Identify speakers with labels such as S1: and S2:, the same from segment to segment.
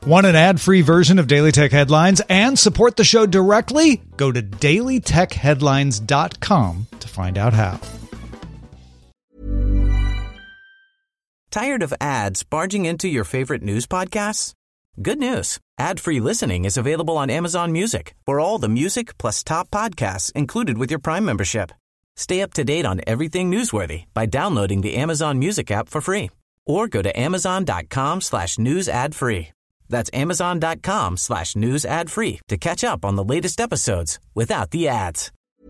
S1: Want an ad-free version of Daily Tech Headlines and support the show directly? Go to dailytechheadlines.com to find out how.
S2: Tired of ads barging into your favorite news podcasts? Good news. Ad-free listening is available on Amazon Music for all the music plus top podcasts included with your Prime membership. Stay up to date on everything newsworthy by downloading the Amazon Music app for free or go to amazon.com/news ad free. That's amazon.com/news ad free to catch up on the latest episodes without the ads.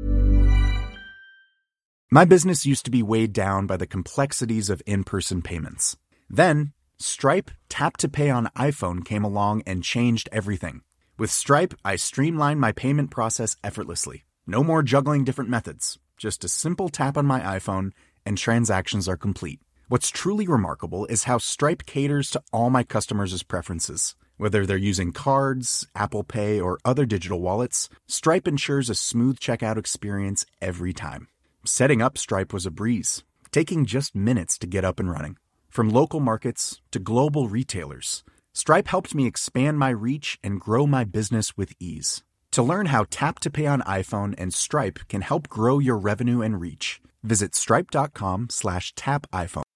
S3: My business used to be weighed down by the complexities of in-person payments. Then, Stripe Tap to Pay on iPhone came along and changed everything. With Stripe, I streamlined my payment process effortlessly. No more juggling different methods. Just a simple tap on my iPhone and transactions are complete. What's truly remarkable is how Stripe caters to all my customers' preferences. Whether they're using cards, Apple Pay, or other digital wallets, Stripe ensures a smooth checkout experience every time. Setting up Stripe was a breeze, taking just minutes to get up and running. From local markets to global retailers, Stripe helped me expand my reach and grow my business with ease. To learn how Tap to Pay on iPhone and Stripe can help grow your revenue and reach, visit stripe.com/tapiphone.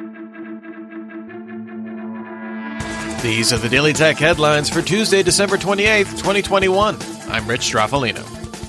S4: These are the Daily Tech headlines for Tuesday, December 28th, 2021. I'm Rich Straffolino.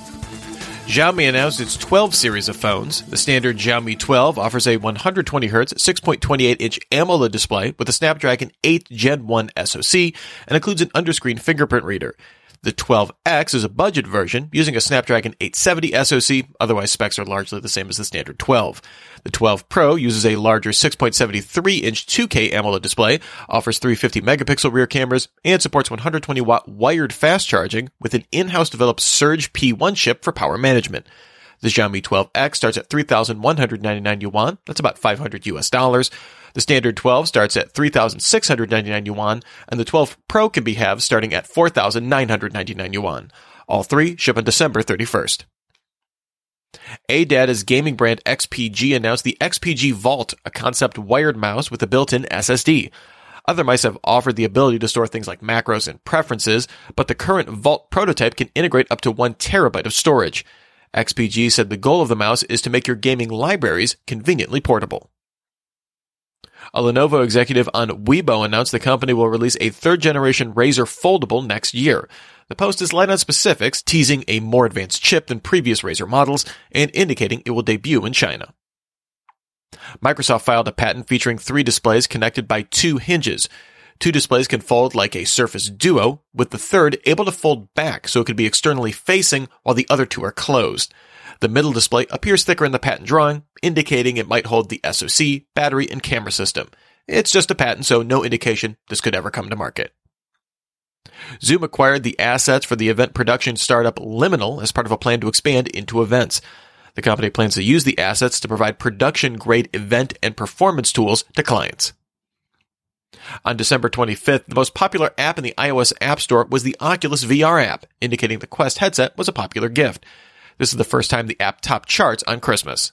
S4: Xiaomi announced its 12 series of phones. The standard Xiaomi 12 offers a 120Hz 6.28-inch AMOLED display with a Snapdragon 8 Gen 1 SoC and includes an underscreen fingerprint reader. The 12X is a budget version using a Snapdragon 870 SoC, otherwise specs are largely the same as the standard 12. The 12 Pro uses a larger 6.73-inch 2K AMOLED display, offers 350-megapixel rear cameras, and supports 120-watt wired fast charging with an in-house developed Surge P1 chip for power management. The Xiaomi 12X starts at 3,199 yuan, that's about $500. The standard 12 starts at 3,699 yuan, and the 12 Pro can be halved starting at 4,999 yuan. All three ship on December 31st. ADATA's gaming brand XPG announced the XPG Vault, a concept wired mouse with a built-in SSD. Other mice have offered the ability to store things like macros and preferences, but the current Vault prototype can integrate up to 1 terabyte of storage. XPG said the goal of the mouse is to make your gaming libraries conveniently portable. A Lenovo executive on Weibo announced the company will release a third-generation Razer foldable next year. The post is light on specifics, teasing a more advanced chip than previous Razer models and indicating it will debut in China. Microsoft filed a patent featuring 3 displays connected by 2 hinges. 2 displays can fold like a Surface Duo, with the third able to fold back so it could be externally facing while the other 2 are closed. The middle display appears thicker in the patent drawing, indicating it might hold the SoC, battery, and camera system. It's just a patent, so no indication this could ever come to market. Zoom acquired the assets for the event production startup Liminal as part of a plan to expand into events. The company plans to use the assets to provide production-grade event and performance tools to clients. On December 25th, the most popular app in the iOS App Store was the Oculus VR app, indicating the Quest headset was a popular gift. This is the first time the app topped charts on Christmas.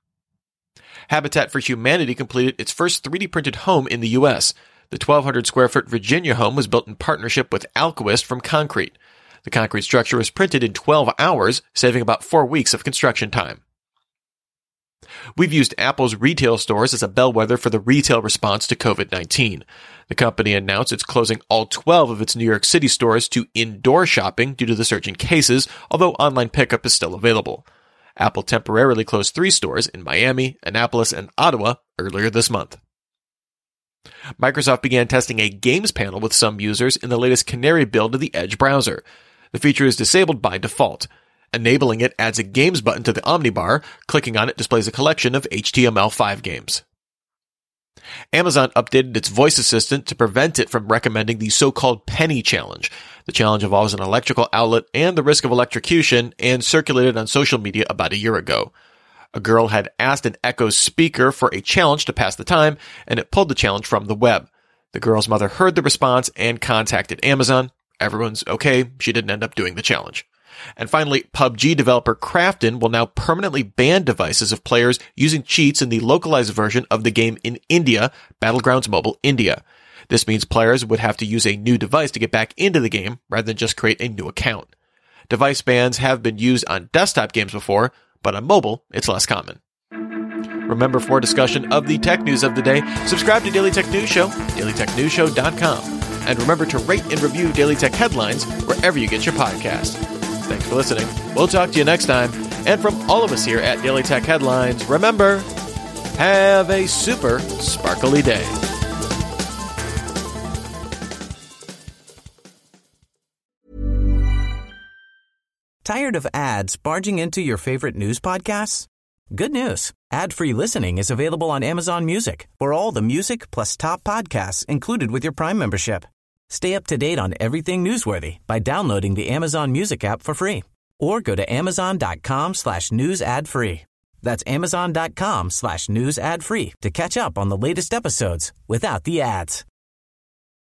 S4: Habitat for Humanity completed its first 3D-printed home in the U.S. The 1,200-square-foot Virginia home was built in partnership with Alquist from Concrete. The concrete structure was printed in 12 hours, saving about 4 weeks of construction time. We've used Apple's retail stores as a bellwether for the retail response to COVID-19. The company announced it's closing all 12 of its New York City stores to indoor shopping due to the surge in cases, although online pickup is still available. Apple temporarily closed 3 stores in Miami, Annapolis, and Ottawa earlier this month. Microsoft began testing a games panel with some users in the latest Canary build of the Edge browser. The feature is disabled by default. Enabling it adds a Games button to the Omnibar. Clicking on it displays a collection of HTML5 games. Amazon updated its voice assistant to prevent it from recommending the so-called Penny Challenge. The challenge involves an electrical outlet and the risk of electrocution and circulated on social media about a year ago. A girl had asked an Echo speaker for a challenge to pass the time, and it pulled the challenge from the web. The girl's mother heard the response and contacted Amazon. Everyone's okay. She didn't end up doing the challenge. And finally, PUBG developer Krafton will now permanently ban devices of players using cheats in the localized version of the game in India, Battlegrounds Mobile India. This means players would have to use a new device to get back into the game rather than just create a new account. Device bans have been used on desktop games before, but on mobile, it's less common. Remember, for discussion of the tech news of the day, subscribe to Daily Tech News Show, dailytechnewsshow.com. And remember to rate and review Daily Tech Headlines wherever you get your podcasts. Thanks for listening. We'll talk to you next time. And from all of us here at Daily Tech Headlines, remember, have a super sparkly day.
S2: Tired of ads barging into your favorite news podcasts? Good news. Ad-free listening is available on Amazon Music for all the music plus top podcasts included with your Prime membership. Stay up to date on everything newsworthy by downloading the Amazon Music app for free or go to amazon.com/news ad free. That's amazon.com/news ad free to catch up on the latest episodes without the ads.